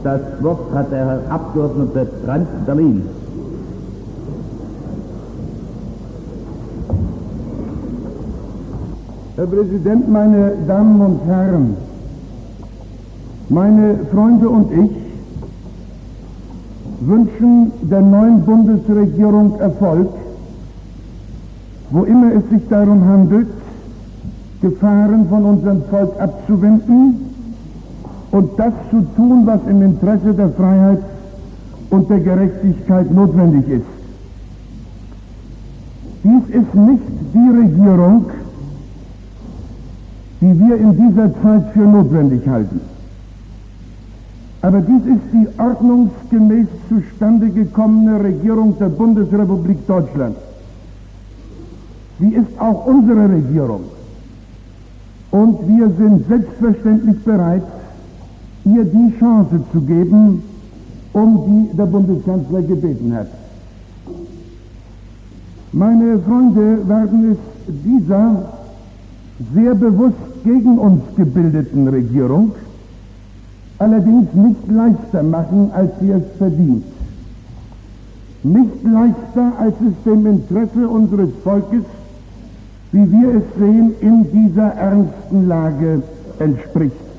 Das Wort hat der Herr Abgeordnete Brandt, Berlin. Herr Präsident, meine Damen und Herren, meine Freunde und ich wünschen der neuen Bundesregierung Erfolg, wo immer es sich darum handelt, Gefahren von unserem Volk abzuwenden und das zu tun, was im Interesse der Freiheit und der Gerechtigkeit notwendig ist. Dies ist nicht die Regierung, die wir in dieser Zeit für notwendig halten. Aber dies ist die ordnungsgemäß zustande gekommene Regierung der Bundesrepublik Deutschland. Sie ist auch unsere Regierung. Und wir sind selbstverständlich bereit, ihr die Chance zu geben, um die der Bundeskanzler gebeten hat. Meine Freunde werden es dieser sehr bewusst gegen uns gebildeten Regierung allerdings nicht leichter machen, als sie es verdient. Nicht leichter, als es dem Interesse unseres Volkes, wie wir es sehen, in dieser ernsten Lage entspricht.